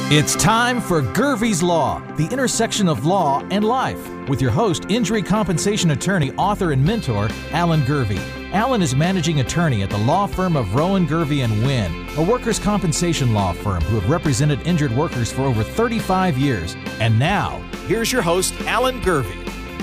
It's time for Gervey's Law, the intersection of law and life, with your host, injury compensation attorney, author, and mentor, Alan Gervey. Alan is managing attorney at the law firm of Rowan, Gervey & Wynn, a workers' compensation law firm who have represented injured workers for over 35 years. And now, here's your host, Alan Gervey.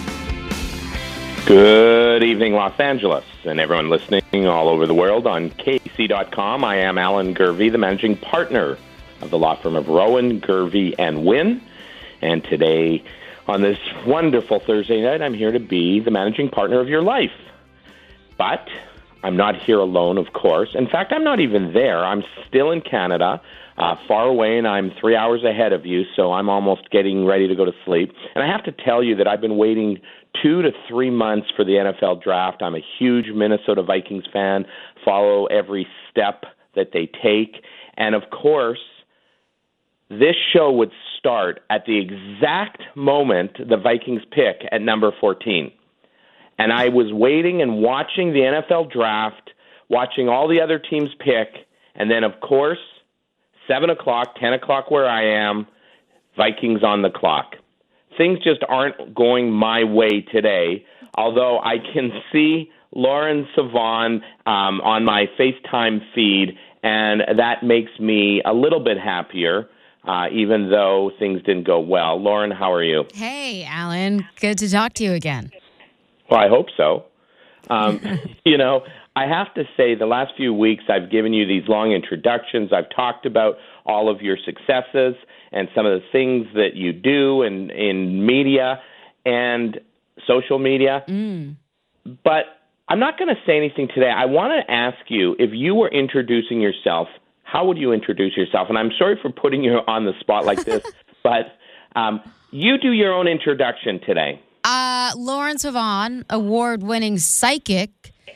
Good evening, Los Angeles, and everyone listening all over the world on KC.com. I am Alan Gervey, the managing partner of the law firm of Rowan, Gervey & Wynn. And today, on this wonderful Thursday night, I'm here to be the managing partner of your life. But I'm not here alone, of course. In fact, I'm not even there. I'm still in Canada, far away, and I'm 3 hours ahead of you, so I'm almost getting ready to go to sleep. And I have to tell you that I've been waiting 2 to 3 months for the NFL draft. I'm a huge Minnesota Vikings fan, follow every step that they take. And, of course, this show would start at the exact moment the Vikings pick at number 14. And I was waiting and watching the NFL draft, watching all the other teams pick, and then, of course, 7 o'clock, 10 o'clock where I am, Vikings on the clock. Things just aren't going my way today, although I can see Lauren Savon on my FaceTime feed, and that makes me a little bit happier. Even though things didn't go well. Lauren, how are you? Hey, Alan. Good to talk to you again. Well, I hope so. You know, I have to say the last few weeks I've given you these long introductions. I've talked about all of your successes and some of the things that you do in media and social media. But I'm not going to say anything today. I want to ask you, if you were introducing yourself, how would you introduce yourself? And I'm sorry for putting you on the spot like this, but you do your own introduction today. Lauren Savon, award-winning sidekick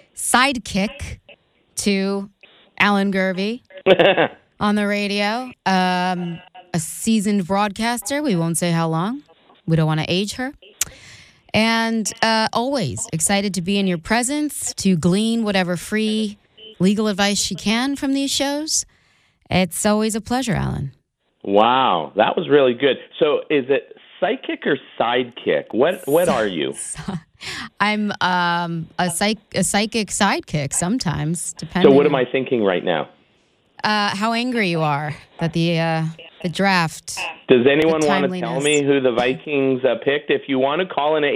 to Alan Gervey on the radio. A seasoned broadcaster. We won't say how long. We don't want to age her. And always excited to be in your presence, to glean whatever free legal advice she can from these shows. It's always a pleasure, Alan. Wow, that was really good. So is it psychic or sidekick? What are you? I'm a psychic sidekick sometimes, depending. So what am I thinking right now? How angry you are that the draft. Does anyone want to tell me who the Vikings picked? If you want to call in at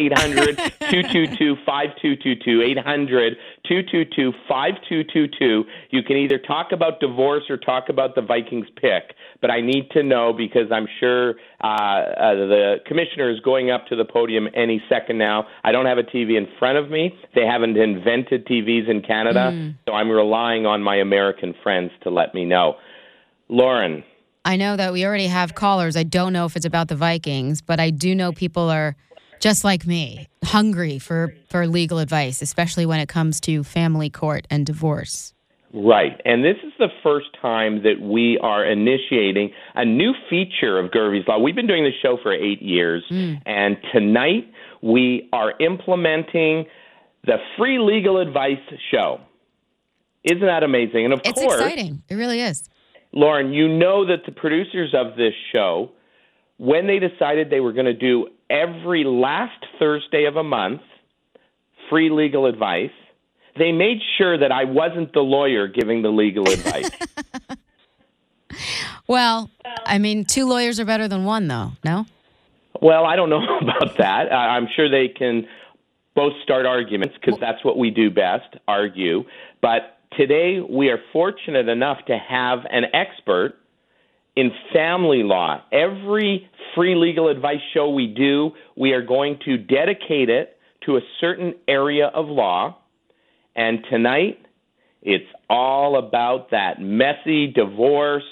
800-222-5222, 800-222-5222, you can either talk about divorce or talk about the Vikings pick. But I need to know because I'm sure the commissioner is going up to the podium any second now. I don't have a TV in front of me. They haven't invented TVs in Canada, so I'm relying on my American friends to let me know. Lauren. I know that we already have callers. I don't know if it's about the Vikings, but I do know people are just like me, hungry for legal advice, especially when it comes to family court and divorce. Right. And this is the first time that we are initiating a new feature of Gervey's Law. We've been doing this show for 8 years, and tonight we are implementing the free legal advice show. Isn't that amazing? And it's exciting. It really is. Lauren, you know that the producers of this show, when they decided they were going to do every last Thursday of a month free legal advice, they made sure that I wasn't the lawyer giving the legal advice. Well, I mean, 2 lawyers are better than 1, though, no? Well, I don't know about that. I'm sure they can both start arguments because that's what we do best, argue. But today, we are fortunate enough to have an expert in family law. Every free legal advice show we do, we are going to dedicate it to a certain area of law. And tonight, it's all about that messy divorce,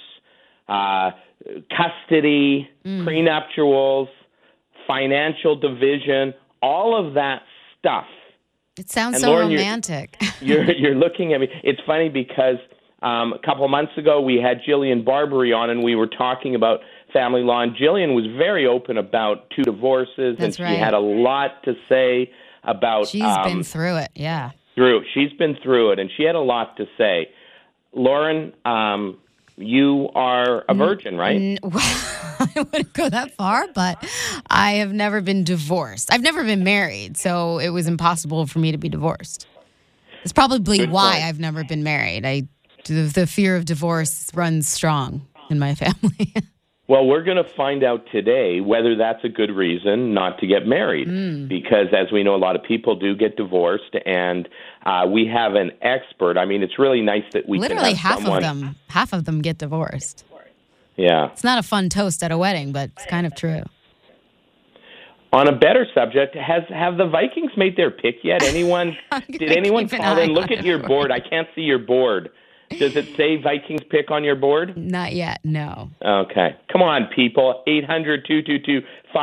custody, prenuptials, financial division, all of that stuff. It sounds and so Lauren, romantic. You're looking at me. It's funny because a couple of months ago we had Jillian Barbary on, and we were talking about family law. And Jillian was very open about 2 divorces, That's and right. she had a lot to say about. She's been through it, yeah. She's been through it, and she had a lot to say. Lauren, you are a virgin, right? I wouldn't go that far, but I have never been divorced. I've never been married, so it was impossible for me to be divorced. It's probably why I've never been married. The fear of divorce runs strong in my family. Well, we're going to find out today whether that's a good reason not to get married, because as we know, a lot of people do get divorced, and we have an expert. I mean, it's really nice that we literally can have half of them get divorced. Yeah. It's not a fun toast at a wedding, but it's kind of true. On a better subject, have the Vikings made their pick yet? Did anyone call in? Look at your board. I can't see your board. Does it say Vikings pick on your board? Not yet, no. Okay. Come on, people. 800-222-5222,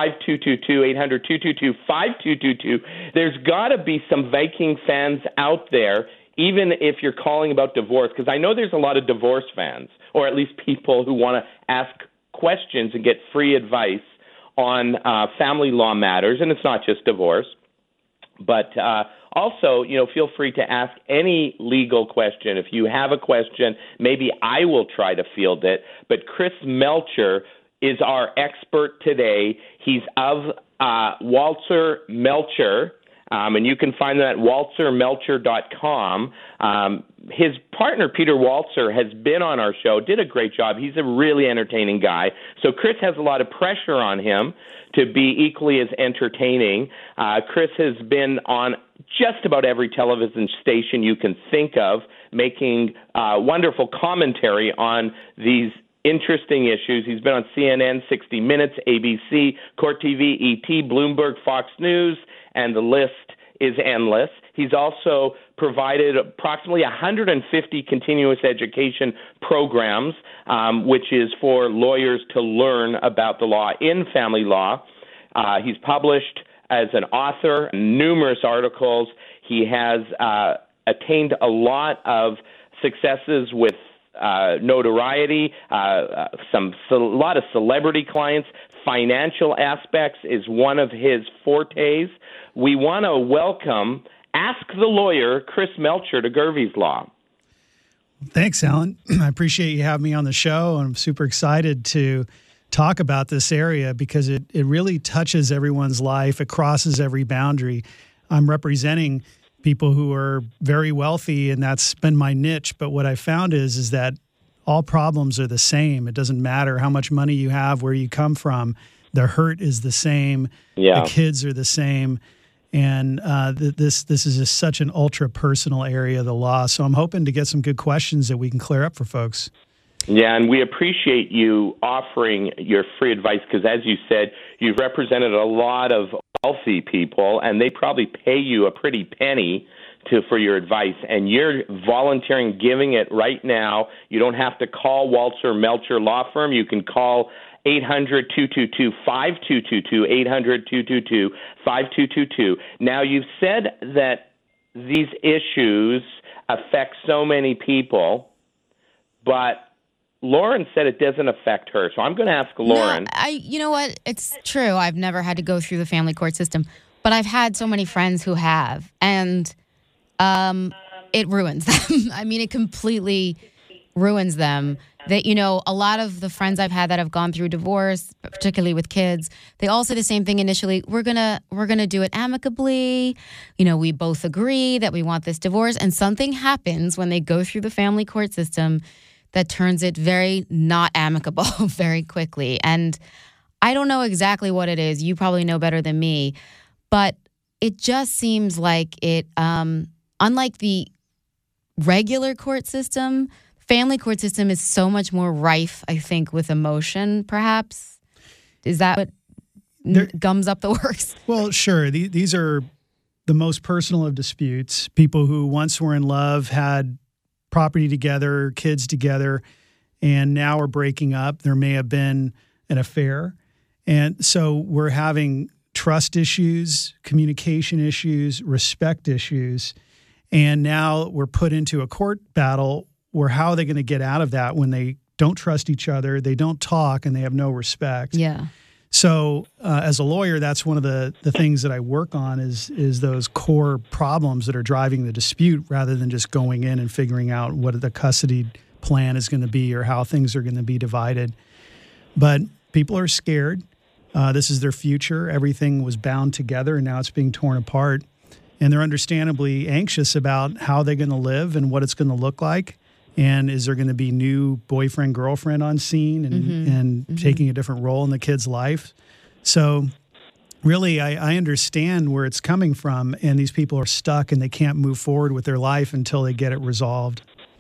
800-222-5222. There's got to be some Viking fans out there, even if you're calling about divorce, because I know there's a lot of divorce fans, or at least people who want to ask questions and get free advice on family law matters, and it's not just divorce. But also, feel free to ask any legal question. If you have a question, maybe I will try to field it. But Chris Melcher is our expert today. He's of Walzer Melcher, and you can find that at walzermelcher.com. His partner, Peter Walzer, has been on our show, did a great job. He's a really entertaining guy. So Chris has a lot of pressure on him to be equally as entertaining. Chris has been on just about every television station you can think of, making wonderful commentary on these interesting issues. He's been on CNN, 60 Minutes, ABC, Court TV, ET, Bloomberg, Fox News, and the list is endless. He's also provided approximately 150 continuous education programs, which is for lawyers to learn about the law in family law. He's published as an author numerous articles. He has attained a lot of successes with notoriety, a lot of celebrity clients. Financial aspects is one of his fortes. We want to welcome Ask the Lawyer, Chris Melcher, to Gervais Law. Thanks, Alan. I appreciate you having me on the show. I'm super excited to talk about this area because it really touches everyone's life. It crosses every boundary. I'm representing people who are very wealthy, and that's been my niche. But what I found is that all problems are the same. It doesn't matter how much money you have, where you come from. The hurt is the same. Yeah. The kids are the same. And this is just such an ultra-personal area of the law. So I'm hoping to get some good questions that we can clear up for folks. Yeah, and we appreciate you offering your free advice because, as you said, you've represented a lot of wealthy people, and they probably pay you a pretty penny for your advice, and you're volunteering, giving it right now. You don't have to call Walzer Melcher Law Firm. You can call 800-222-5222, 800-222-5222. Now, you've said that these issues affect so many people, but Lauren said it doesn't affect her. So I'm going to ask Lauren. No, you know what? It's true. I've never had to go through the family court system, but I've had so many friends who have, and it ruins them. I mean, it completely ruins them. That, a lot of the friends I've had that have gone through divorce, particularly with kids, they all say the same thing initially. We're gonna do it amicably. We both agree that we want this divorce, and something happens when they go through the family court system that turns it very not amicable very quickly. And I don't know exactly what it is. You probably know better than me, but it just seems like it, unlike the regular court system, family court system is so much more rife, I think, with emotion, perhaps. Is that what gums up the works? Well, sure. These are the most personal of disputes. People who once were in love, had property together, kids together, and now are breaking up. There may have been an affair. And so we're having trust issues, communication issues, respect issues. And now we're put into a court battle where how are they going to get out of that when they don't trust each other, they don't talk, and they have no respect? Yeah. So as a lawyer, that's one of the things that I work on is those core problems that are driving the dispute rather than just going in and figuring out what the custody plan is going to be or how things are going to be divided. But people are scared. This is their future. Everything was bound together, and now it's being torn apart. And they're understandably anxious about how they're going to live and what it's going to look like. And is there going to be new boyfriend, girlfriend on scene and taking a different role in the kid's life? So really, I understand where it's coming from, and these people are stuck and they can't move forward with their life until they get it resolved.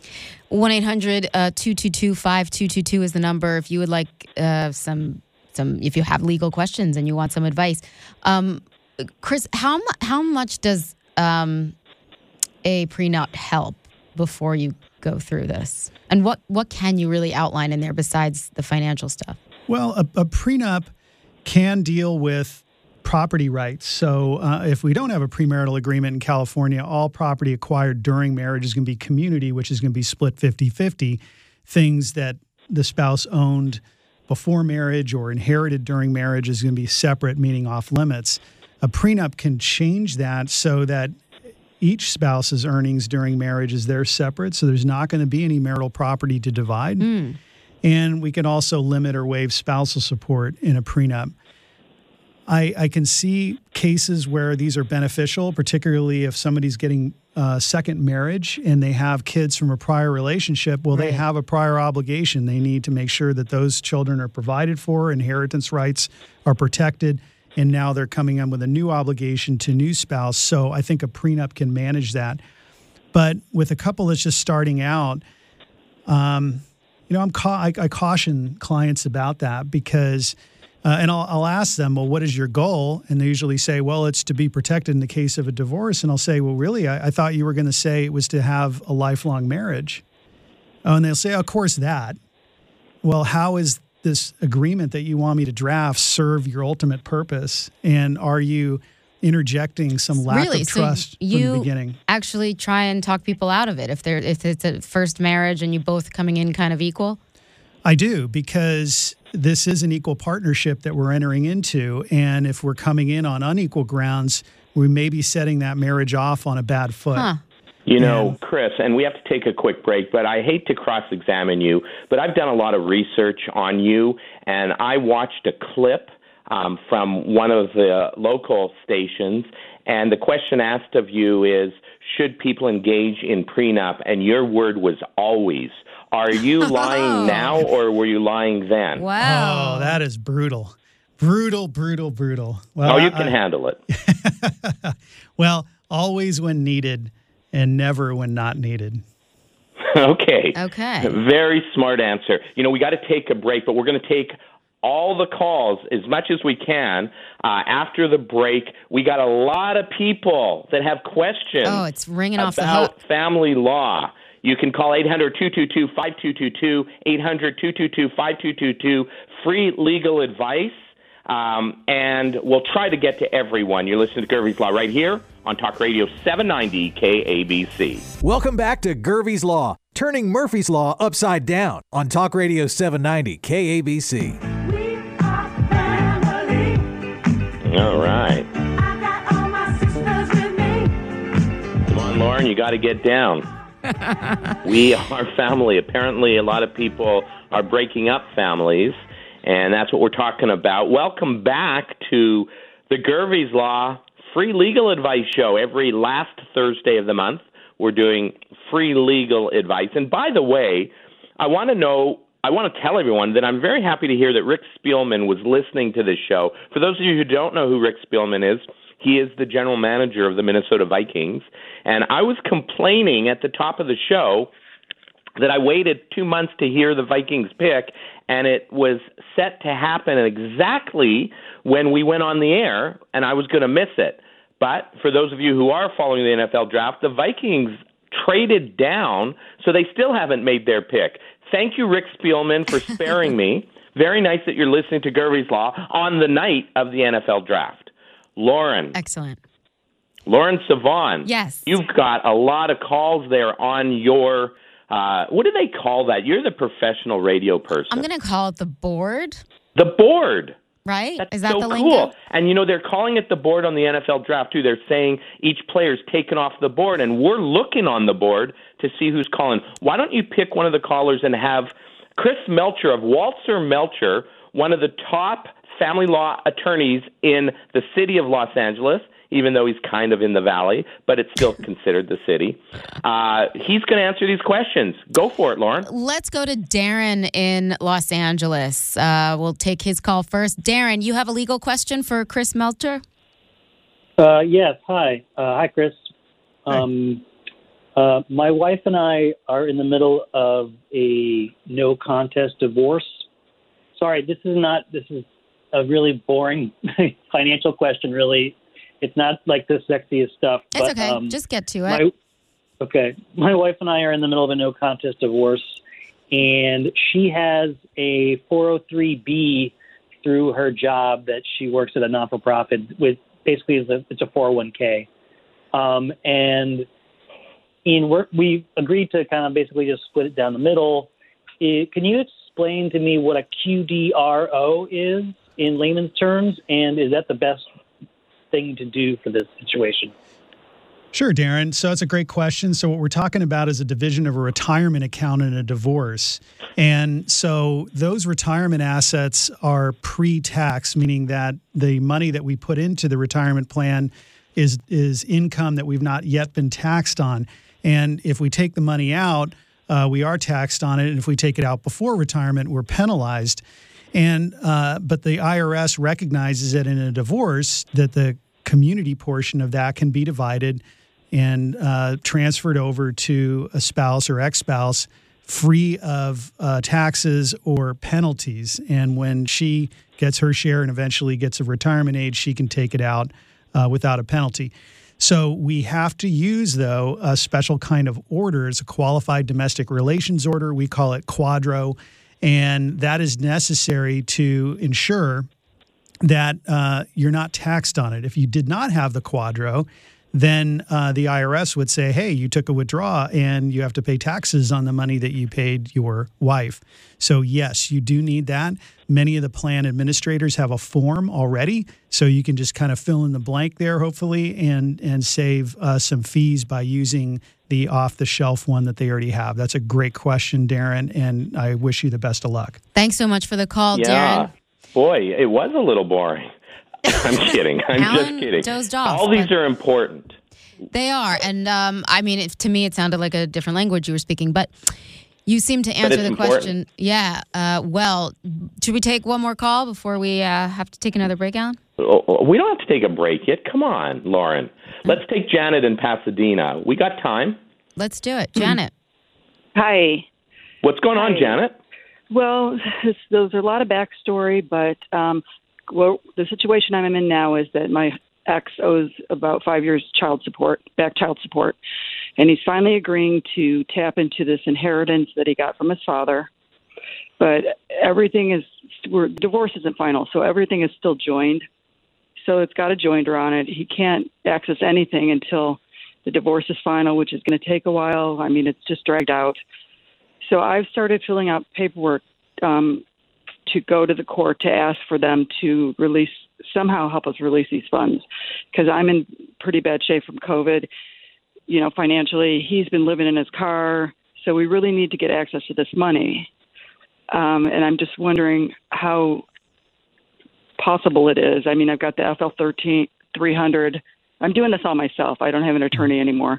1-800-222-5222 is the number if you would like some if you have legal questions and you want some advice. Chris, how much does a prenup help before you go through this? And what can you really outline in there besides the financial stuff? Well, a prenup can deal with property rights. So if we don't have a premarital agreement in California, all property acquired during marriage is going to be community, which is going to be split 50-50. Things that the spouse owned before marriage or inherited during marriage is going to be separate, meaning off limits. A prenup can change that so that each spouse's earnings during marriage is theirs separate, so there's not going to be any marital property to divide. And we can also limit or waive spousal support in a prenup. I can see cases where these are beneficial, particularly if somebody's getting a second marriage and they have kids from a prior relationship. Well, they have a prior obligation. They need to make sure that those children are provided for, inheritance rights are protected, and now they're coming in with a new obligation to a new spouse. So I think a prenup can manage that. But with a couple that's just starting out, I caution clients about that because and I'll ask them, well, what is your goal? And they usually say, well, it's to be protected in the case of a divorce. And I'll say, well, really, I thought you were going to say it was to have a lifelong marriage. And they'll say, of course, that. Well, how is this agreement that you want me to draft serve your ultimate purpose? And are you interjecting some lack of trust from the beginning? You actually try and talk people out of it if it's a first marriage and you both coming in kind of equal? I do, because this is an equal partnership that we're entering into. And if we're coming in on unequal grounds, we may be setting that marriage off on a bad foot. You know, Chris, and we have to take a quick break, but I hate to cross-examine you, but I've done a lot of research on you, and I watched a clip from one of the local stations, and the question asked of you is, should people engage in prenup? And your word was always. Are you lying now, or were you lying then? Wow. Oh, that is brutal. Brutal. Well, you can handle it. Well, always when needed and never when not needed. Okay. Very smart answer. You know, we got to take a break, but we're going to take all the calls as much as we can. After the break, we got a lot of people that have questions. Oh, it's ringing off the hook. About family law. You can call 800-222-5222, 800-222-5222, free legal advice, and we'll try to get to everyone. You're listening to Gervie's Law right here on Talk Radio 790 KABC. Welcome back to Gervie's Law, turning Murphy's Law upside down on Talk Radio 790 KABC. We are family. All right. I got all my sisters with me. Come on, Lauren, you got to get down. We are family. Apparently, a lot of people are breaking up families, and that's what we're talking about. Welcome back to the Gervie's Law free legal advice show. Every last Thursday of the month, we're doing free legal advice. And by the way, I want to tell everyone that I'm very happy to hear that Rick Spielman was listening to this show. For those of you who don't know who Rick Spielman is, he is the general manager of the Minnesota Vikings. And I was complaining at the top of the show that I waited 2 months to hear the Vikings pick, and it was set to happen exactly when we went on the air, and I was going to miss it. But for those of you who are following the NFL draft, the Vikings traded down, so they still haven't made their pick. Thank you, Rick Spielman, for sparing me. Very nice that you're listening to Gervie's Law on the night of the NFL draft. Lauren. Excellent. Lauren Savon. Yes. You've got a lot of calls there on your, what do they call that? You're the professional radio person. I'm going to call it the board. The board. right? That's Is that so the cool. lingo? And, they're calling it the board on the NFL draft, too. They're saying each player's taken off the board, and we're looking on the board to see who's calling. Why don't you pick one of the callers and have Chris Melcher of Walter Melcher, one of the top family law attorneys in the city of Los Angeles, even though he's kind of in the valley, but it's still considered the city. He's going to answer these questions. Go for it, Lauren. Let's go to Darren in Los Angeles. We'll take his call first. Darren, you have a legal question for Chris Melcher? Yes. Hi. Hi, Chris. My wife and I are in the middle of a no contest divorce. Sorry, this is a really boring financial question, really. It's not like the sexiest stuff. It's but, okay. Just get to it. My wife and I are in the middle of a no contest divorce, and she has a 403B through her job that she works at a not-for-profit with. Basically, it's a 401k. And in work, we agreed to kind of basically just split it down the middle. Can you explain to me what a QDRO is in layman's terms, and is that the best thing to do for this situation? Sure, Darren. So it's a great question. So what we're talking about is a division of a retirement account in a divorce. And so those retirement assets are pre-tax, meaning that the money that we put into the retirement plan is income that we've not yet been taxed on. And if we take the money out, we are taxed on it. And if we take it out before retirement, we're penalized. And but the IRS recognizes that in a divorce that the community portion of that can be divided and transferred over to a spouse or ex-spouse free of taxes or penalties. And when she gets her share and eventually gets of retirement age, she can take it out without a penalty. So we have to use, though, a special kind of order. It's a qualified domestic relations order. We call it QDRO. And that is necessary to ensure that you're not taxed on it. If you did not have the QDRO, then the IRS would say, hey, you took a withdrawal and you have to pay taxes on the money that you paid your wife. So, yes, you do need that. Many of the plan administrators have a form already, so you can just kind of fill in the blank there, hopefully, and save some fees by using the off-the-shelf one that they already have. That's a great question, Darren, and I wish you the best of luck. Thanks so much for the call, Yeah. Darren. Boy, it was a little boring. I'm kidding. I'm Alan just kidding. dozed off, All these but- are important. They are. And I mean, to me, it sounded like a different language you were speaking, but you seem to answer it's the important. question. Yeah. Well, should we take one more call before we have to take another break, Alan? We don't have to take a break yet. Come on, Lauren. Let's take Janet in Pasadena. We got time. Let's do it. Janet. Hi. What's going on, Hi. Janet? Well, there's a lot of backstory, but the situation I'm in now is that my ex owes about 5 years child support, and he's finally agreeing to tap into this inheritance that he got from his father. But divorce isn't final, so everything is still joined. So it's got a joinder on it. He can't access anything until the divorce is final, which is going to take a while. I mean, it's just dragged out. So I've started filling out paperwork to go to the court to ask for them to somehow help us release these funds, because I'm in pretty bad shape from COVID. You know, financially, he's been living in his car, so we really need to get access to this money. And I'm just wondering how possible it is. I mean, I've got the FL 300. I'm doing this all myself. I don't have an attorney anymore.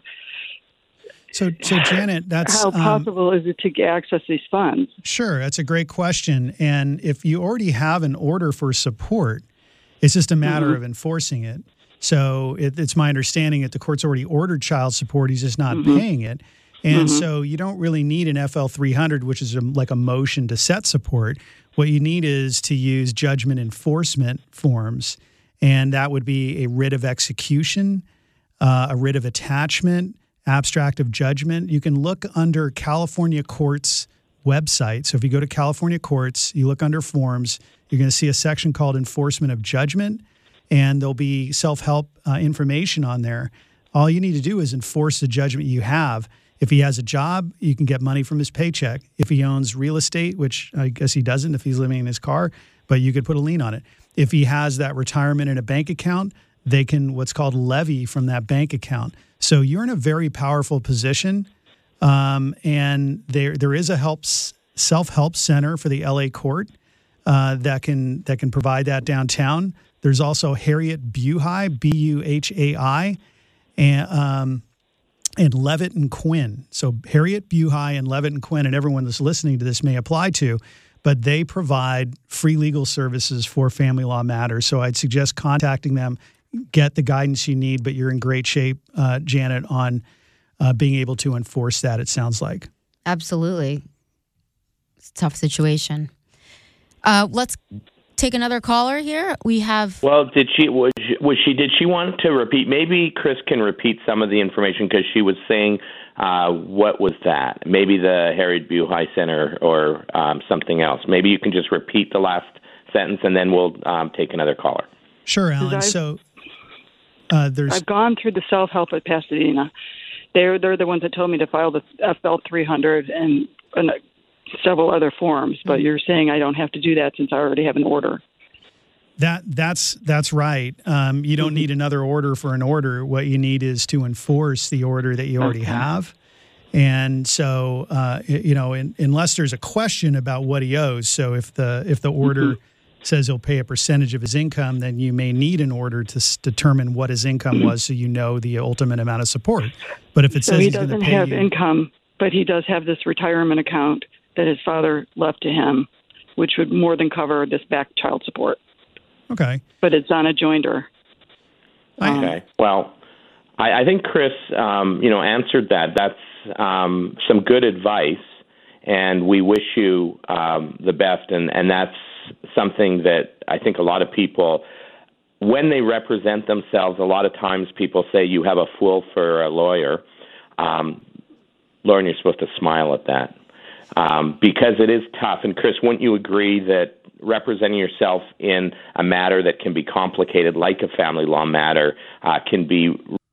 So Janet, that's how possible is it to access these funds? Sure, that's a great question. And if you already have an order for support, it's just a matter of enforcing it. So it's my understanding that the court's already ordered child support. He's just not paying it. And so you don't really need an FL 300, which is like a motion to set support. What you need is to use judgment enforcement forms. And that would be a writ of execution, a writ of attachment, abstract of judgment. You can look under California Courts website. So if you go to California Courts, you look under forms, you're going to see a section called Enforcement of Judgment, and there'll be self-help information on there. All you need to do is enforce the judgment you have. If he has a job, you can get money from his paycheck. If he owns real estate, which I guess he doesn't if he's living in his car, but you could put a lien on it. if he has that retirement in a bank account, they can what's called levy from that bank account. So you're in a very powerful position. And there is a self-help center for the LA court that can provide that downtown. There's also Harriet Buhai, Buhai, and Levitt and Quinn. So Harriet Buhai and Levitt and Quinn, and everyone that's listening to this may apply to, but they provide free legal services for family law matters. So I'd suggest contacting them, get the guidance you need, but you're in great shape, Janet, on being able to enforce that, it sounds like. Absolutely. It's a tough situation. Let's take another caller here. We have... Well, did she want to repeat? Maybe Chris can repeat some of the information because she was saying, what was that? Maybe the Harriet Buhai Center or something else. Maybe you can just repeat the last sentence and then we'll take another caller. Sure, Alan. So I've gone through the self-help at Pasadena. They're the ones that told me to file the FL 300 and several other forms, but you're saying I don't have to do that since I already have an order. That's right. You don't need another order for an order. What you need is to enforce the order that you already have. And so, unless there's a question about what he owes, so if the order says he'll pay a percentage of his income, then you may need an order to determine what his income was, so you know the ultimate amount of support. But if it says he doesn't have income, but he does have this retirement account that his father left to him, which would more than cover this back child support. Okay, but it's on a jointer. Okay. Well, I think Chris, answered that. That's some good advice, and we wish you the best. And that's something that I think a lot of people, when they represent themselves, a lot of times people say you have a fool for a lawyer. Lauren, you're supposed to smile at that because it is tough. And Chris, wouldn't you agree that representing yourself in a matter that can be complicated, like a family law matter, can be...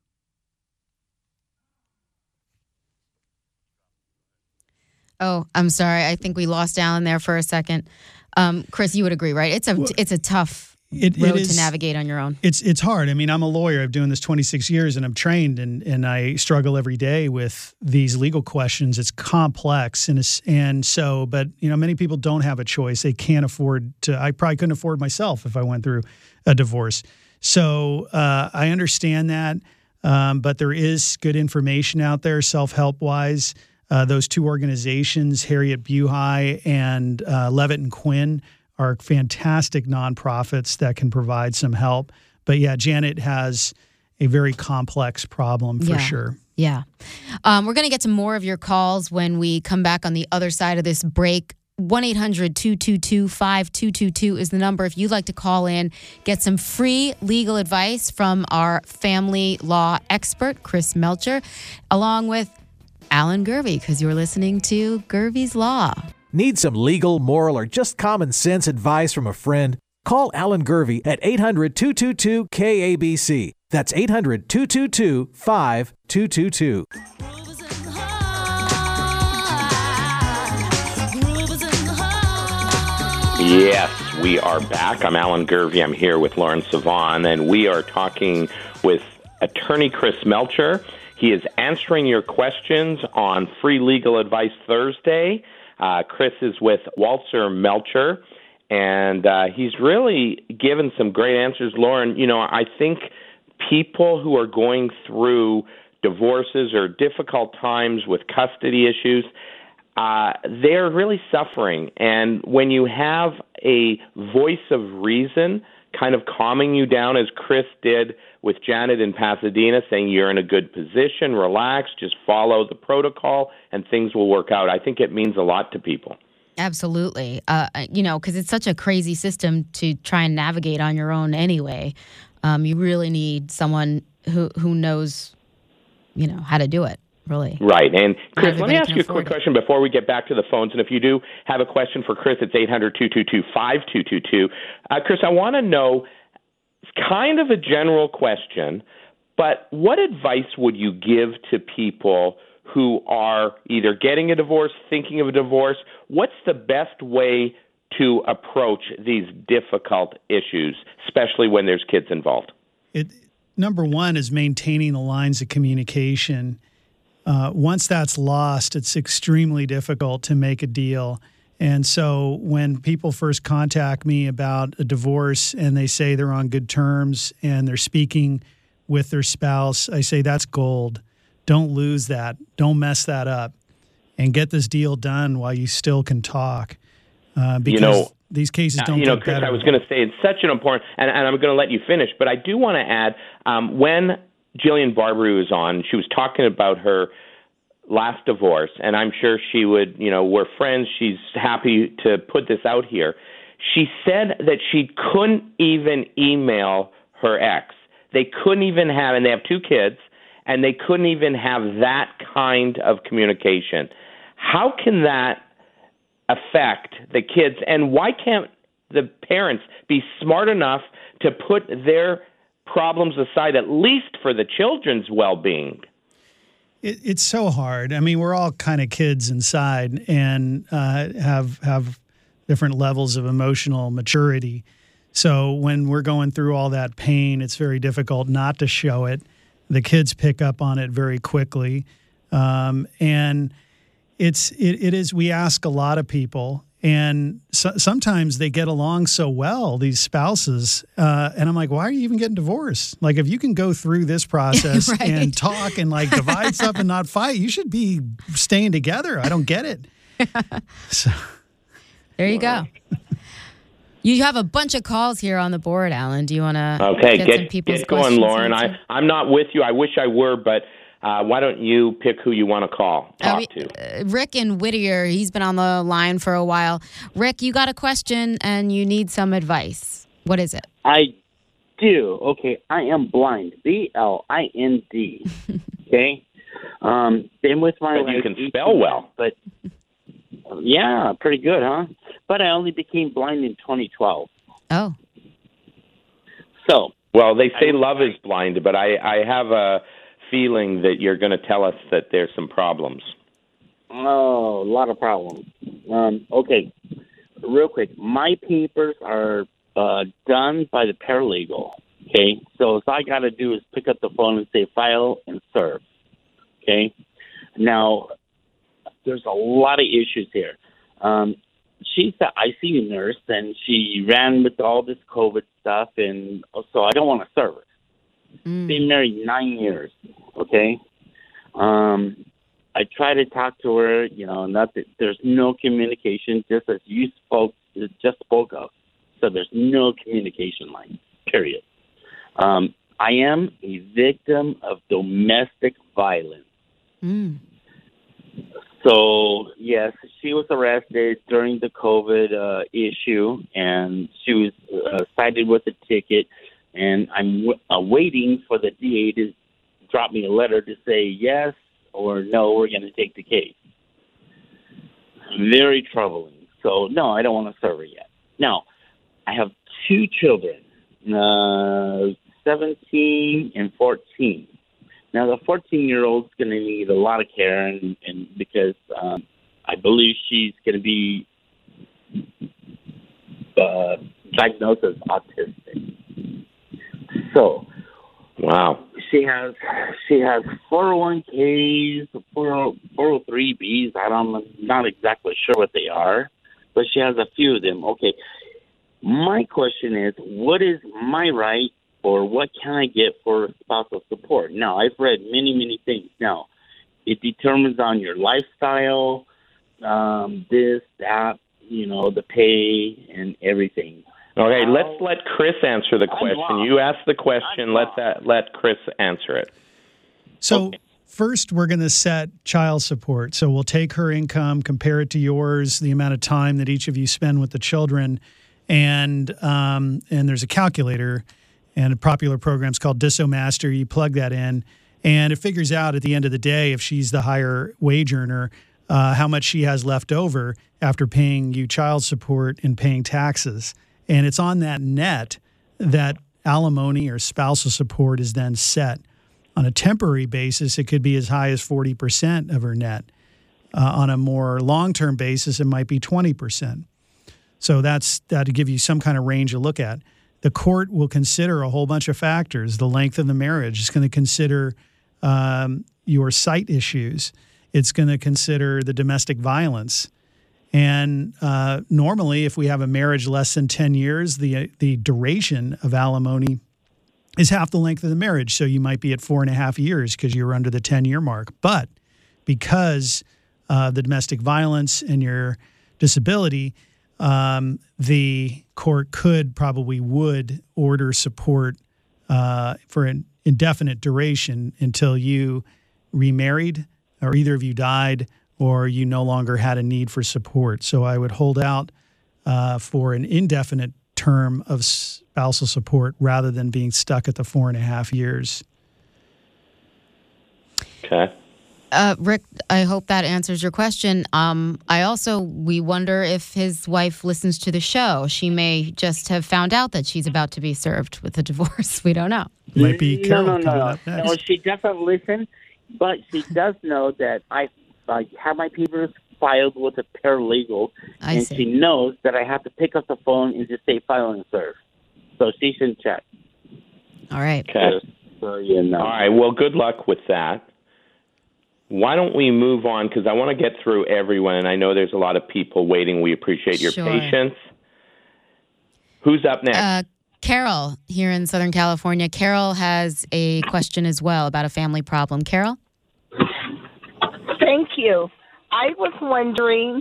Oh, I'm sorry. I think we lost Alan there for a second. Chris, you would agree, right? It's a tough road to navigate on your own. It's hard. I mean, I'm a lawyer. I've been doing this 26 years, and I'm trained, and I struggle every day with these legal questions. It's complex, and so, but many people don't have a choice. They can't afford to. I probably couldn't afford myself if I went through a divorce. So I understand that, but there is good information out there, self-help wise. Those two organizations, Harriet Buhai and Levitt and Quinn, are fantastic nonprofits that can provide some help. But yeah, Janet has a very complex problem for sure. Yeah. We're going to get to more of your calls when we come back on the other side of this break. 1-800-222-5222 is the number if you'd like to call in, get some free legal advice from our family law expert, Chris Melcher, along with Alan Gurvey, because you're listening to Gurvey's Law. Need some legal, moral, or just common sense advice from a friend? Call Alan Gurvey at 800-222-KABC. That's 800-222-5222. Yes, we are back. I'm Alan Gurvey. I'm here with Lauren Savon, and we are talking with attorney Chris Melcher. He is answering your questions on Free Legal Advice Thursday. Chris is with Walter Melcher, and he's really given some great answers. Lauren, I think people who are going through divorces or difficult times with custody issues, they're really suffering. And when you have a voice of reason kind of calming you down, as Chris did with Janet in Pasadena, saying you're in a good position, relax, just follow the protocol, and things will work out. I think it means a lot to people. Absolutely. Because it's such a crazy system to try and navigate on your own anyway. You really need someone who knows, how to do it, really. Right. And Chris, let me ask you a quick question before we get back to the phones. And if you do have a question for Chris, it's 800-222-5222. Chris, I want to know, it's kind of a general question, but what advice would you give to people who are either getting a divorce, thinking of a divorce? What's the best way to approach these difficult issues, especially when there's kids involved? Number one is maintaining the lines of communication. Once that's lost, it's extremely difficult to make a deal. And so when people first contact me about a divorce and they say they're on good terms and they're speaking with their spouse, I say that's gold. Don't lose that. Don't mess that up. And get this deal done while you still can talk. Because these cases don't get Chris, better. I was going to say it's such an important, and I'm going to let you finish, but I do want to add, when Jillian Barberie was on, she was talking about her last divorce, and I'm sure she would, we're friends, she's happy to put this out here. She said that she couldn't even email her ex. They couldn't even have, and they have 2 kids, and they couldn't even have that kind of communication. How can that affect the kids, and why can't the parents be smart enough to put their problems aside, at least for the children's well-being? It's so hard. I mean, we're all kind of kids inside and have different levels of emotional maturity. So when we're going through all that pain, it's very difficult not to show it. The kids pick up on it very quickly, and it is. We ask a lot of people, and sometimes they get along so well, these spouses, and I'm like, why are you even getting divorced? Like, if you can go through this process Right. and talk and like divide stuff and not fight, you should be staying together. I don't get it. So There you go. You have a bunch of calls here on the board, Alan. Do you want to get some people's get going, questions Lauren. answered? I'm not with you. I wish I were, but why don't you pick who you want to talk to? Rick in Whittier, he's been on the line for a while. Rick, you got a question and you need some advice. What is it? I do. Okay, I am blind. blind. Okay, been with my But wife. you can 18 spell well. months, But yeah, pretty good, huh? But I only became blind in 2012. Oh, So Well, they say love is blind, but I have a feeling that you're going to tell us that there's some problems. oh, a lot of problems. Okay, real quick, my papers are done by the paralegal. Okay, so all I got to do is pick up the phone and say file and serve. Okay, now there's a lot of issues here. She's the ICU nurse, and she ran with all this COVID stuff, and so I don't want to serve her. Been married 9 years, okay? I try to talk to her, there's no communication, just as you just spoke of. So there's no communication line, period. I am a victim of domestic violence. So, yes, she was arrested during the COVID issue, and she was cited with a ticket, and I'm waiting for the DA to drop me a letter to say yes or no, we're going to take the case. Very troubling. So, no, I don't want to serve her yet. Now, I have 2 children, 17 and 14. Now, the 14-year-old's going to need a lot of care, and because I believe she's going to be diagnosed as autistic. So, wow, she has 401ks, 403bs. I'm not exactly sure what they are, but she has a few of them. Okay, my question is, what is my right? Or what can I get for spousal support? Now, I've read many things. Now, it determines on your lifestyle, this, that, the pay and everything. Okay, let's let Chris answer the question. You asked the question. Let Chris answer it. So first, we're going to set child support. So we'll take her income, compare it to yours, the amount of time that each of you spend with the children, and there's a calculator. And a popular program is called DisoMaster. You plug that in, and it figures out at the end of the day, if she's the higher wage earner, how much she has left over after paying you child support and paying taxes. And it's on that net that alimony or spousal support is then set. On a temporary basis, it could be as high as 40% of her net. On a more long-term basis, it might be 20%. So that to give you some kind of range to look at. The court will consider a whole bunch of factors. The length of the marriage. It's going to consider your sight issues. It's going to consider the domestic violence. And normally, if we have a marriage less than 10 years, the duration of alimony is half the length of the marriage. So you might be at 4.5 years because you're under the 10-year mark. But because the domestic violence and your disability, the court would order support for an indefinite duration until you remarried or either of you died or you no longer had a need for support. So I would hold out for an indefinite term of spousal support rather than being stuck at the 4.5 years. Okay. Rick, I hope that answers your question. We wonder if his wife listens to the show. She may just have found out that she's about to be served with a divorce. We don't know. Might be Carol coming up next. No, she doesn't listen, but she does know that I have my papers filed with a paralegal, and she knows that I have to pick up the phone and just say file and serve. So she should check. All right. Okay. So you know. All right. Well, good luck with that. Why don't we move on? Because I want to get through everyone, and I know there's a lot of people waiting. We appreciate your patience. Who's up next? Carol here in Southern California. Carol has a question as well about a family problem. Carol? Thank you. I was wondering,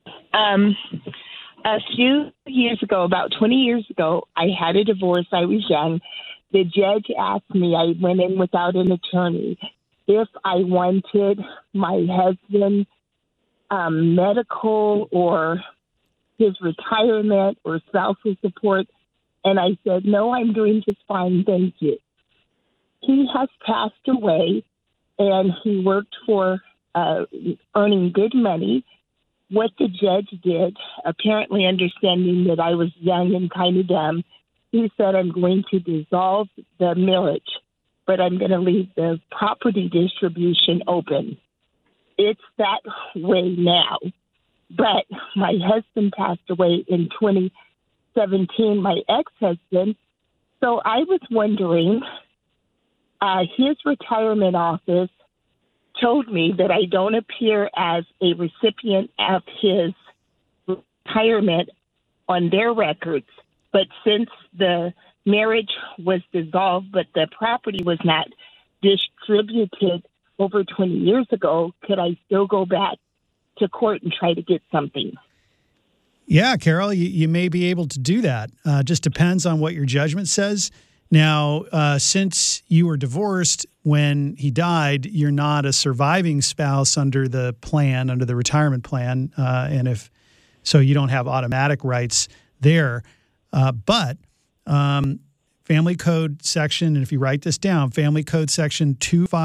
a few years ago, about 20 years ago, I had a divorce. I was young. The judge asked me, I went in without an attorney, if I wanted my husband medical or his retirement or spousal support. And I said, no, I'm doing just fine, thank you. He has passed away, and he worked for earning good money. What the judge did, apparently understanding that I was young and kind of dumb, he said, I'm going to dissolve the marriage, but I'm going to leave the property distribution open. It's that way now. But my husband passed away in 2017, my ex-husband. So I was wondering, his retirement office told me that I don't appear as a recipient of his retirement on their records. But since the marriage was dissolved, but the property was not distributed over 20 years ago, could I still go back to court and try to get something? Yeah, Carol, you may be able to do that. Just depends on what your judgment says. Now, since you were divorced when he died, you're not a surviving spouse under the plan, under the retirement plan, and so you don't have automatic rights there. But Family Code section, and if you write this down, Family Code section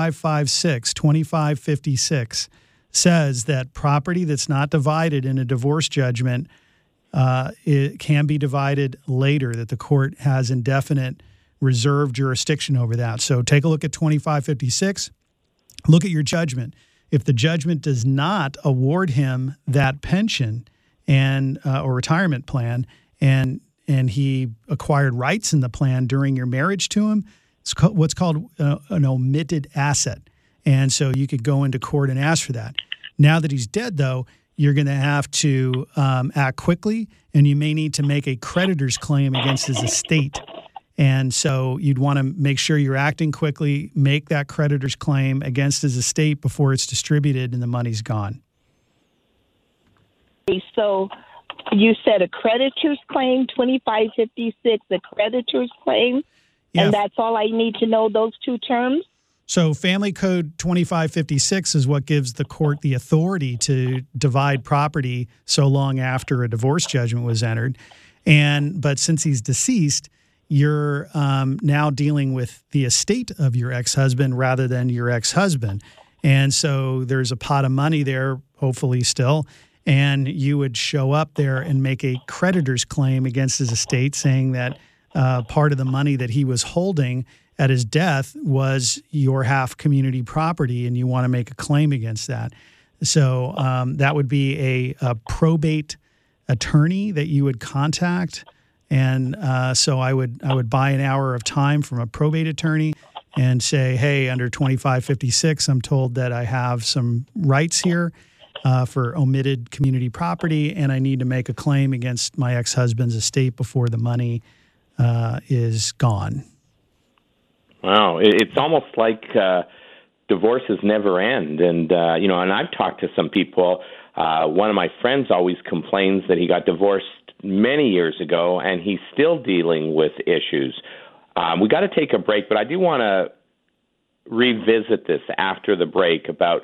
2556 says that property that's not divided in a divorce judgment, it can be divided later, that the court has indefinite reserved jurisdiction over that. So take a look at 2556, look at your judgment. If the judgment does not award him that pension and or retirement plan, and he acquired rights in the plan during your marriage to him, it's what's called an omitted asset. And so you could go into court and ask for that. Now that he's dead, though, you're going to have to act quickly, and you may need to make a creditor's claim against his estate. And so you'd want to make sure you're acting quickly, make that creditor's claim against his estate before it's distributed and the money's gone. So you said a creditor's claim, 2556, a creditor's claim, and that's all I need to know, those two terms? So Family Code 2556 is what gives the court the authority to divide property so long after a divorce judgment was entered. But since he's deceased, you're now dealing with the estate of your ex-husband rather than your ex-husband. And so there's a pot of money there, hopefully still, and you would show up there and make a creditor's claim against his estate saying that part of the money that he was holding at his death was your half community property, and you want to make a claim against that. So that would be a probate attorney that you would contact. And so I would buy an hour of time from a probate attorney and say, hey, under 2556, I'm told that I have some rights here for omitted community property, and I need to make a claim against my ex-husband's estate before the money is gone. Wow, it's almost like divorces never end. And, and I've talked to some people. One of my friends always complains that he got divorced many years ago, and he's still dealing with issues. We got to take a break, but I do want to revisit this after the break about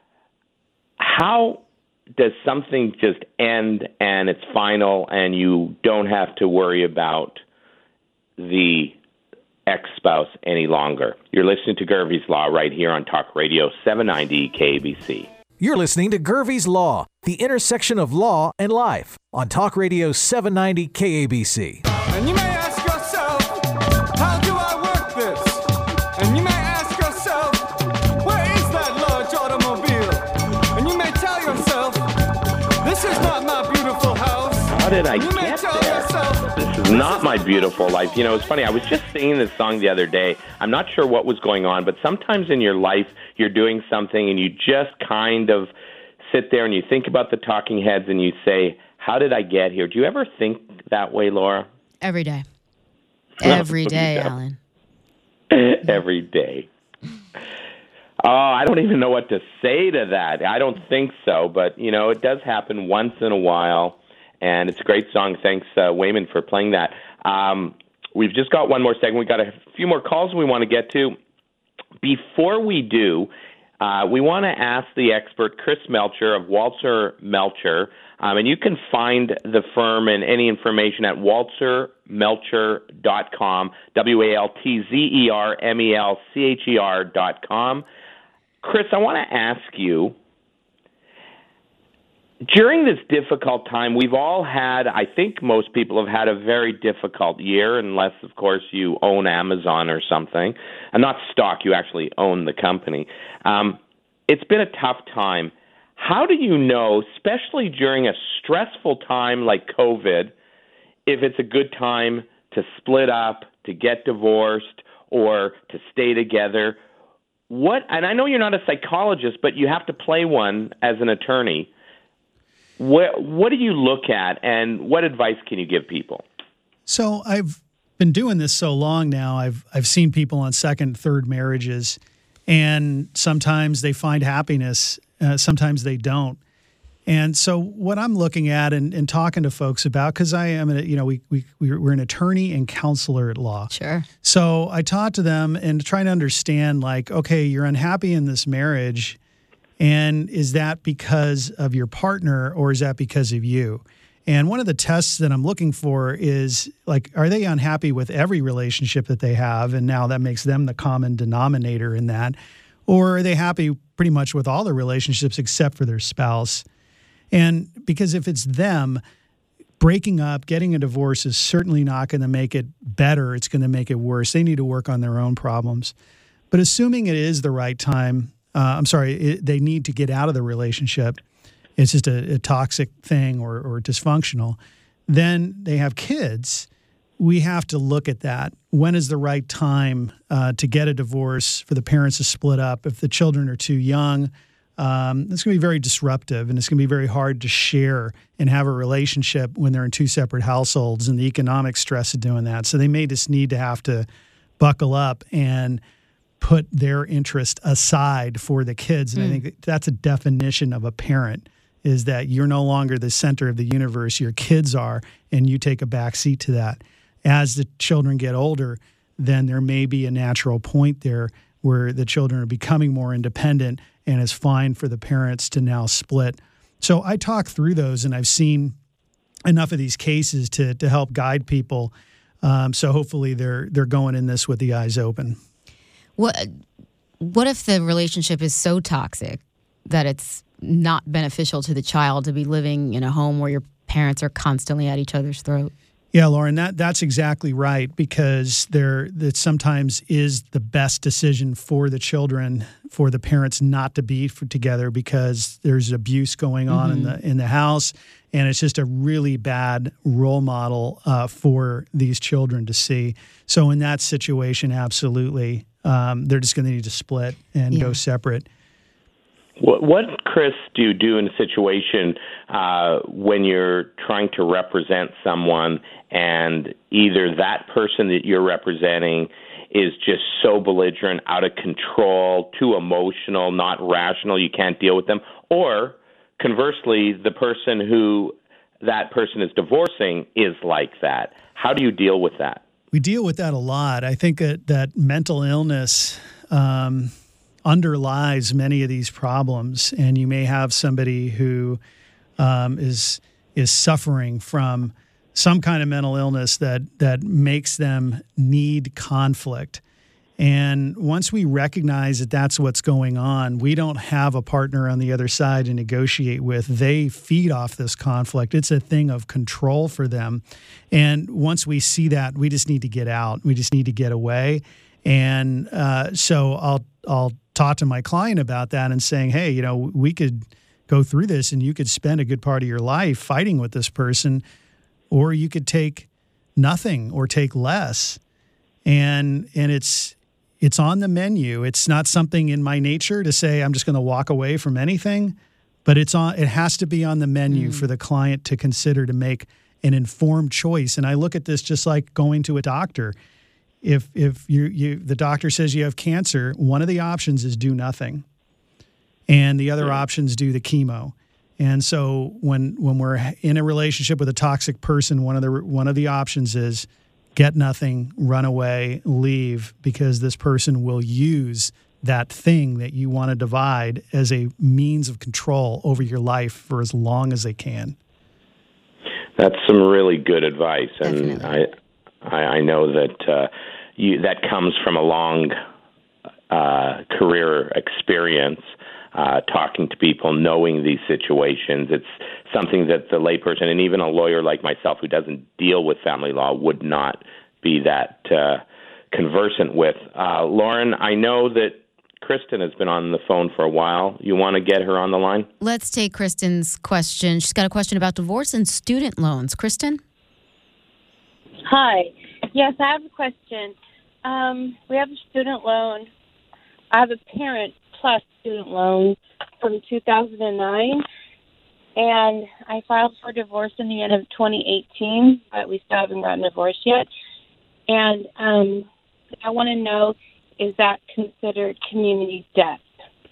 how does something just end and it's final and you don't have to worry about the ex-spouse any longer. You're listening to Gervie's Law right here on Talk Radio 790 KBC. You're listening to Gervie's Law, the intersection of law and life, on Talk Radio 790 KABC. And you may ask yourself, how do I work this? And you may ask yourself, where is that large automobile? And you may tell yourself, this is not my beautiful house. How did I get there? This is not my beautiful life. You know, it's funny. I was just singing this song the other day. I'm not sure what was going on, but sometimes in your life, you're doing something and you just kind of sit there and you think about the Talking Heads and you say, how did I get here? Do you ever think that way, Laura? Every day. Every day, Alan. Every day. Oh, I don't even know what to say to that. I don't think so, but, it does happen once in a while, and it's a great song. Thanks, Wayman, for playing that. We've just got one more segment. We've got a few more calls we want to get to. Before we do, we want to ask the expert, Chris Melcher of Walzer Melcher, and you can find the firm and any information at walzermelcher.com, WALTZERMELCHER.com. Chris, I want to ask you, during this difficult time, we've all had, I think most people have had a very difficult year, unless, of course, you own Amazon or something. And not stock, you actually own the company. It's been a tough time. How do you know, especially during a stressful time like COVID, if it's a good time to split up, to get divorced, or to stay together? And I know you're not a psychologist, but you have to play one as an attorney. What do you look at, and what advice can you give people? So I've been doing this so long now. I've seen people on second, third marriages, and sometimes they find happiness, sometimes they don't. And so what I'm looking at and talking to folks about, because I am, we're an attorney and counselor at law. Sure. So I talk to them and try to understand, like, okay, you're unhappy in this marriage. And is that because of your partner or is that because of you? And one of the tests that I'm looking for is, like, are they unhappy with every relationship that they have? And now that makes them the common denominator in that. Or are they happy pretty much with all their relationships except for their spouse? And because if it's them, breaking up, getting a divorce is certainly not going to make it better. It's going to make it worse. They need to work on their own problems. But assuming it is the right time, they need to get out of the relationship. It's just a toxic thing or dysfunctional. Then they have kids. We have to look at that. When is the right time to get a divorce, for the parents to split up? If the children are too young, it's going to be very disruptive, and it's going to be very hard to share and have a relationship when they're in two separate households, and the economic stress of doing that. So they may just need to have to buckle up and put their interest aside for the kids. And I think that's a definition of a parent, is that you're no longer the center of the universe. Your kids are, and you take a back seat to that. As the children get older, then there may be a natural point there where the children are becoming more independent, and it's fine for the parents to now split. So I talk through those, and I've seen enough of these cases to help guide people. So hopefully they're going in this with the eyes open. What if the relationship is so toxic that it's not beneficial to the child to be living in a home where your parents are constantly at each other's throat? Yeah, Lauren, that's exactly right, because that sometimes is the best decision for the children, for the parents not to be together, because there's abuse going on in the house, And it's just a really bad role model for these children to see. So in that situation, absolutely, they're just going to need to split and go separate. What, Chris, do you do in a situation when you're trying to represent someone and either that person that you're representing is just so belligerent, out of control, too emotional, not rational, you can't deal with them, or conversely, the person who that person is divorcing is like that? How do you deal with that? We deal with that a lot. I think that mental illness underlies many of these problems, and you may have somebody who is suffering from some kind of mental illness that makes them need conflict. And once we recognize that that's what's going on, we don't have a partner on the other side to negotiate with. They feed off this conflict. It's a thing of control for them. And once we see that, we just need to get out. We just need to get away. And so I'll talk to my client about that and saying, hey, you know, we could go through this and you could spend a good part of your life fighting with this person, or you could take nothing or take less. And it's on the menu. It's not something in my nature to say I'm just going to walk away from anything, but it has to be on the menu for the client to consider, to make an informed choice. And I look at this just like going to a doctor. If the doctor says you have cancer, one of the options is do nothing, and the other options do the chemo. And so when we're in a relationship with a toxic person, one of the options is get nothing, run away, leave, because this person will use that thing that you want to divide as a means of control over your life for as long as they can. That's some really good advice, and Definitely. I know that that comes from a long career experience. Talking to people, knowing these situations. It's something that the layperson and even a lawyer like myself who doesn't deal with family law would not be that conversant with. Lauren, I know that Kristen has been on the phone for a while. You want to get her on the line? Let's take Kristen's question. She's got a question about divorce and student loans. Kristen? Hi. Yes, I have a question. We have a student loan. I have a parent plus student loan from 2009, and I filed for divorce in the end of 2018, but we still haven't gotten divorced yet. And I want to know, is that considered community debt?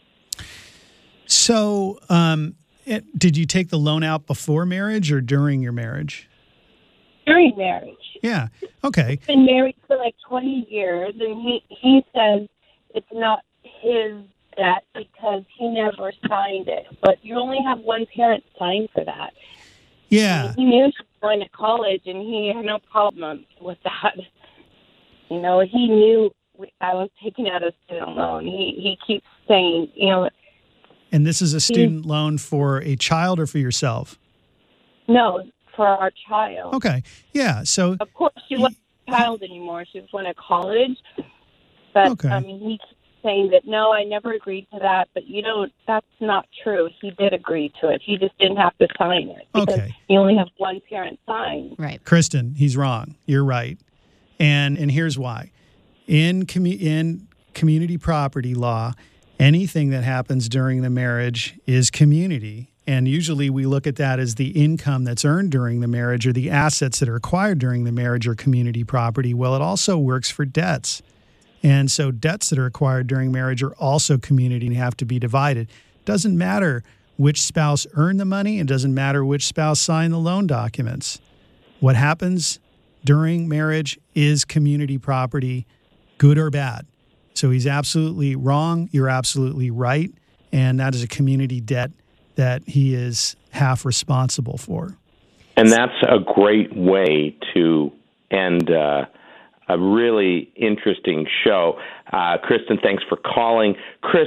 So did you take the loan out before marriage or during your marriage? During marriage. Yeah. Okay. He's been married for like 20 years, and he says it's not his debt because he never signed it. But you only have one parent sign for that. Yeah. He knew she was going to college, and he had no problem with that. You know, he knew I was taking out a student loan. He keeps saying, you know. And this is a student loan for a child or for yourself? No, for our child. Okay. Yeah. So of course she wasn't a child anymore. She was going to college. But okay. I mean, he keeps saying that no, I never agreed to that. But you know, that's not true. He did agree to it. He just didn't have to sign it because Okay. you only have one parent sign. Right. Kristen, he's wrong. You're right. And here's why. In community property law, anything that happens during the marriage is community. And usually we look at that as the income that's earned during the marriage or the assets that are acquired during the marriage or community property. Well, it also works for debts. And so debts that are acquired during marriage are also community and have to be divided. Doesn't matter which spouse earned the money. It doesn't matter which spouse signed the loan documents. What happens during marriage is community property, good or bad. So he's absolutely wrong. You're absolutely right. And that is a community debt that he is half responsible for. And that's a great way to end a really interesting show. Kristen, thanks for calling. Chris,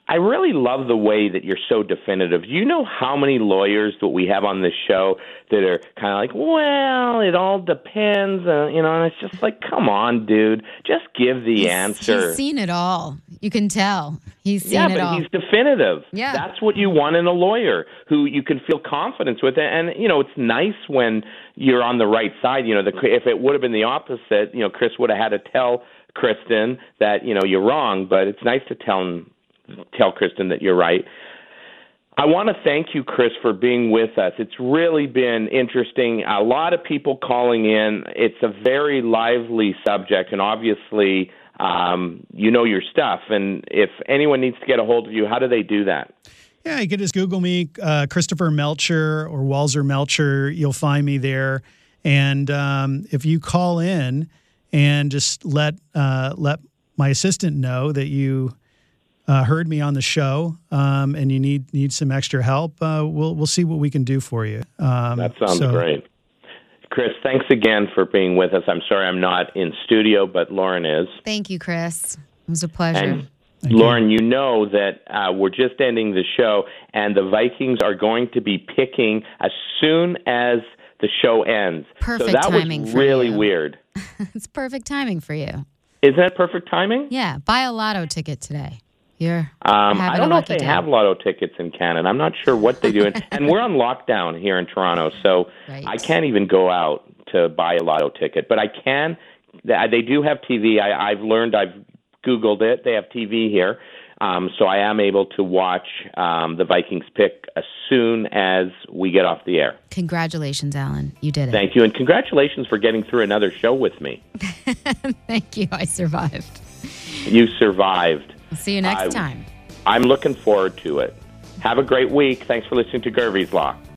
I really love the way that you're so definitive. Do you know how many lawyers that we have on this show that are kind of like, well, it all depends, and it's just like, come on, dude, just give the answer. He's seen it all. You can tell. He's seen it all. Yeah, but he's definitive. Yeah. That's what you want in a lawyer, who you can feel confidence with. And, it's nice when you're on the right side. If it would have been the opposite, Chris would have had to tell Kristen that, you're wrong, but it's nice to tell Kristen that you're right. I want to thank you, Chris, for being with us. It's really been interesting. A lot of people calling in. It's a very lively subject, and obviously, you know your stuff. And if anyone needs to get a hold of you, how do they do that? Yeah, you can just Google me, Christopher Melcher or Walzer Melcher. You'll find me there. And if you call in and just let my assistant know that you heard me on the show, and you need some extra help, we'll see what we can do for you. That sounds great. Chris, thanks again for being with us. I'm sorry I'm not in studio, but Lauren is. Thank you, Chris. It was a pleasure. And Lauren, you know that we're just ending the show, and the Vikings are going to be picking as soon as the show ends. Perfect so that timing was for really you. Weird. It's perfect timing for you. Isn't that perfect timing? Yeah, buy a lotto ticket today. I don't know if they have lotto tickets in Canada. I'm not sure what they do. And we're on lockdown here in Toronto, so I can't even go out to buy a lotto ticket. But I can. They do have TV. I've Googled it. They have TV here. So I am able to watch the Vikings pick as soon as we get off the air. Congratulations, Alan. You did it. Thank you. And congratulations for getting through another show with me. Thank you. I survived. You survived. I'll see you next time. I'm looking forward to it. Have a great week. Thanks for listening to Gervie's Law.